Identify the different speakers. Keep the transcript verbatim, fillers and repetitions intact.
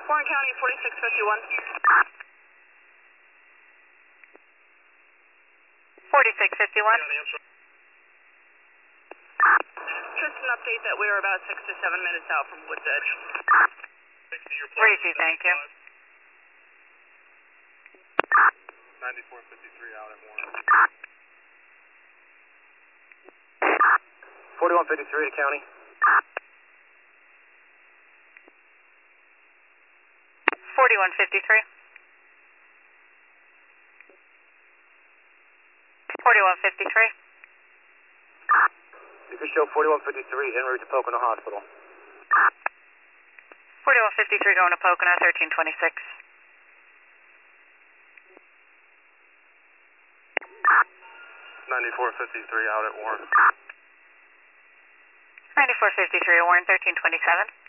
Speaker 1: Warren County, forty-six fifty-one.
Speaker 2: forty-six fifty-one.
Speaker 1: Just an update that we are about six to seven minutes out from Woods Edge.
Speaker 2: forty-two, thank you.
Speaker 3: ninety-four fifty-three out at Warren.
Speaker 4: forty-one fifty-three to county.
Speaker 2: forty-one fifty-three. forty-one fifty-three.
Speaker 4: You can show forty-one fifty-three en route to Pocono Hospital.
Speaker 2: forty-one fifty-three going to Pocono, thirteen twenty-six.
Speaker 3: ninety-four fifty-three out at Warren.
Speaker 2: ninety-four fifty-three, Warren, thirteen twenty-seven.